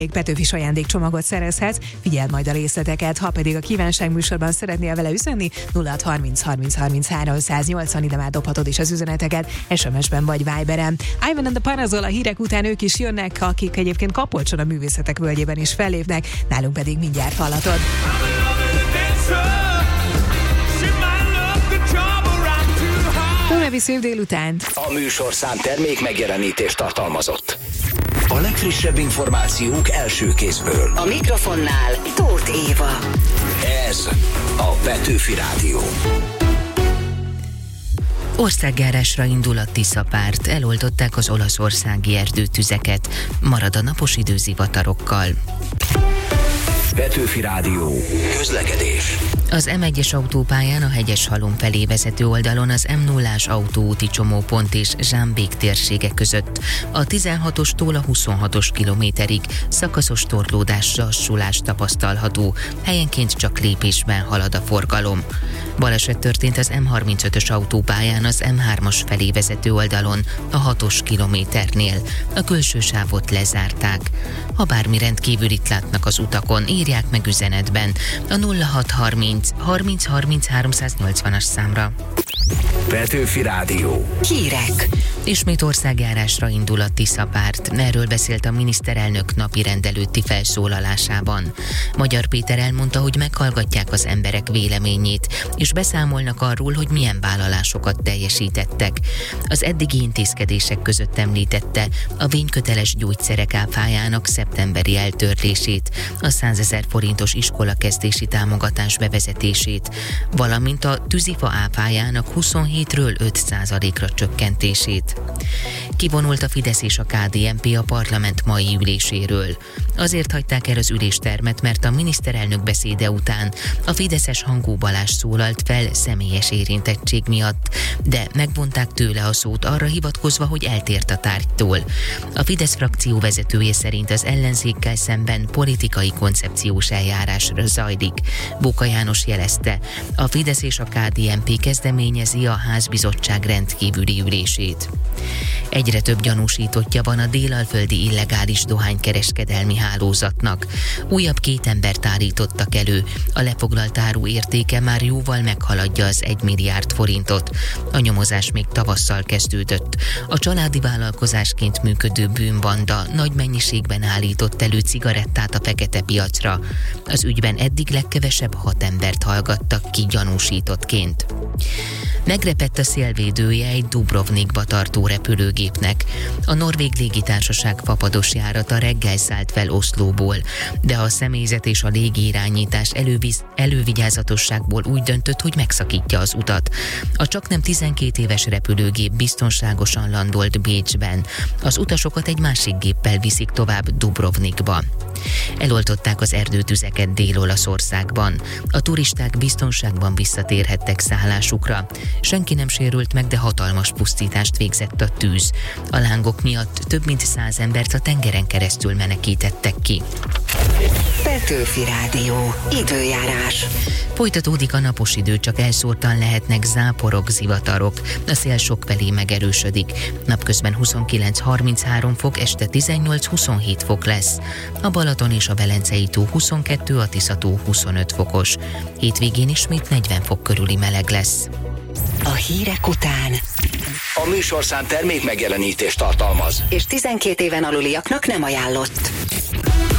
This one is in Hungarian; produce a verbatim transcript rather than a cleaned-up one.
Petőfis ajándékcsomagot szerezhetsz, figyeld majd a részleteket, ha pedig a kívánság műsorban szeretnél vele üzenni, nulla hat harminc harminc harminchárom száznyolcvan, ide már dobhatod is az üzeneteket, es em es-ben vagy Viberen. Ivan and the Panazol, a hírek után ők is jönnek, akik egyébként Kapolcson a Művészetek Völgyében is fellépnek, nálunk pedig mindjárt hallatod. További szép délután. A műsorszám termék megjelenítést tartalmazott. A legfrissebb információk első kézből. A mikrofonnál Tóth Éva. Ez a Petőfi Rádió. Országjárásra indul a Tisza-párt, eloltották az olaszországi erdőtüzeket, marad a napos idő zivatarokkal. Petőfi Rádió. Közlekedés. Az em egyes autópályán a Hegyeshalom felé vezető oldalon az em nullás autóúti csomópont és Zsámbék térsége között. A tizenhatostól a huszonhatos kilométerig szakaszos torlódás, lassulás tapasztalható, helyenként csak lépésben halad a forgalom. Baleset történt az em harmincötös autópályán az em hármas felé vezető oldalon a hatos kilométernél. A külső sávot lezárták. Ha bármi rendkívülit látnak az utakon, írják meg üzenetben a nulla hat harminc harminc harminc háromszáznyolcvanas számra. Petőfi Rádió. Hírek. Ismét országjárásra indul a Tisza-párt. Erről beszélt a miniszterelnök napi rendelőtti felszólalásában. Magyar Péter elmondta, hogy meghallgatják az emberek véleményét, és beszámolnak arról, hogy milyen vállalásokat teljesítettek. Az eddigi intézkedések között említette a vényköteles gyógyszerek áfájának szeptemberi eltörlését, a százezer forintos iskolakezdési támogatás bevezetését, valamint a tűzifa áfájának huszonhétről öt százalékra csökkentését. Kivonult a Fidesz és a ká dé en pé a parlament mai üléséről. Azért hagyták el az üléstermet, mert a miniszterelnök beszéde után a fideszes Hangó Balázs szólalt fel személyes érintettség miatt, de megvonták tőle a szót arra hivatkozva, hogy eltért a tárgytól. A Fidesz frakció vezetője szerint az ellenzékkel szemben politikai koncepciós eljárásra zajlik. Bóka János jelezte, a Fidesz és a ká dé en pé kezdeményezi a házbizottság rendkívüli ülését. Egyre több gyanúsítottja van a délalföldi illegális dohánykereskedelmi hálózatnak. Újabb két embert állítottak elő. A lefoglalt áru értéke már jóval meghaladja az egy milliárd forintot. A nyomozás még tavasszal kezdődött. A családi vállalkozásként működő bűnbanda nagy mennyiségben állított elő cigarettát a fekete piacra. Az ügyben eddig legkevesebb hat embert hallgattak ki gyanúsítottként. Megrepett a szélvédője egy Dubrovnikba tartó repülőgépnek. A norvég légitársaság fapados járata reggel szállt fel Oszlóból, de a személyzet és a légirányítás előviz, elővigyázatosságból úgy döntött, hogy megszakítja az utat. A csaknem tizenkét éves repülőgép biztonságosan landolt Bécsben. Az utasokat egy másik géppel viszik tovább Dubrovnikba. Eloltották az erdőtüzeket Dél-Olaszországban. A turisták biztonságban visszatérhettek szállásukra. Senki nem sérült meg, de hatalmas pusztítást végzett a tűz. A lángok miatt több mint száz embert a tengeren keresztül menekítettek ki. Petőfi Rádió. Időjárás. Folytatódik a napos idő, csak elszórtan lehetnek záporok, zivatarok. A szél sokfelé megerősödik. Napközben huszonkilenc harminchárom fok, este tizennyolc huszonhét fok lesz. A Balaton és a Velencei tó huszonkettő, a Tisza tó huszonöt fokos. Hétvégén ismét negyven fok körüli meleg lesz. A hírek után A műsorszám termék megjelenítést tartalmaz. és tizenkét éven aluliaknak nem ajánlott.